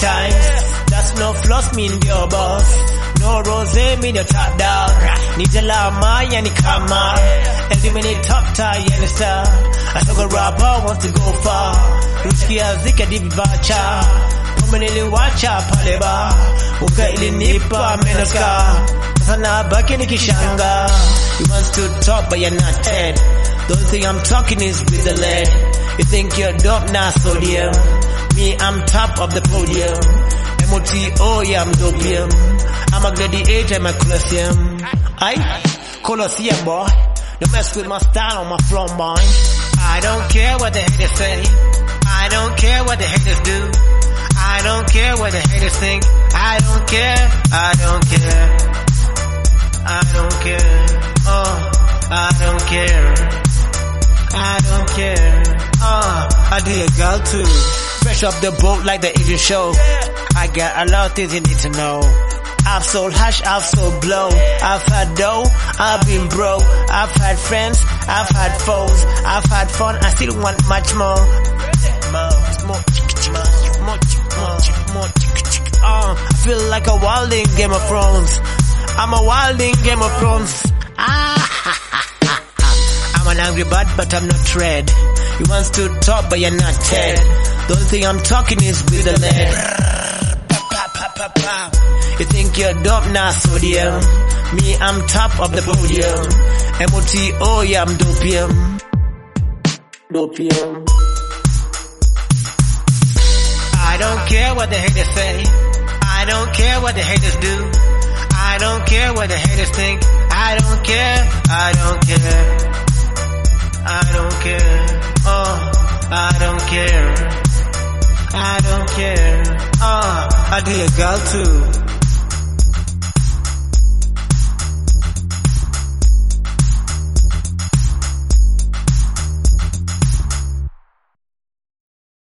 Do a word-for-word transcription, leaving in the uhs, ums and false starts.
times. That's no floss mean your boss. No rose mean your top dog. Need a lama yani kama. Eliminate top tie yani star. I saw a rapper want to go far. Ruski azika divi bacha. Permanently watch out paleba. Uka ili nipa menaska. Sana baki nikishanga. You want to talk but you're not dead. The only thing I'm talking is with the lead. You think you're dope, nah, sodium. Me, I'm top of the podium. M O T O, yeah, I'm dopium. I'm a gladiator, I'm a colosseum. Aye, colosseum, boy. Don't mess with my style or my flow, boy. I don't care what the haters say. I don't care what the haters do. I don't care what the haters think. I don't care, I don't care. I don't care, oh, I don't care. I don't care, uh, I do a girl too. Fresh off the boat like the Asian show. I got a lot of things you need to know. I've sold hash, I've sold blow. I've had dough, I've been broke. I've had friends, I've had foes. I've had fun, I still want much more. More, more, more, more, uh, I feel like a wild in Game of Thrones. I'm a wild in Game of Thrones. Ah, ha, ha. I'm an angry bird, but I'm not red. You want to talk, but you're not dead. The only thing I'm talking is with the lead. You think you're dope, nah, sodium. Me, I'm top of the podium. M O T O, yeah, I'm dopium. Dopium. I don't care what the haters say. I don't care what the haters do. I don't care what the haters think. I don't care, I don't care. I don't care, oh, I don't care. I don't care, oh, I do a girl too.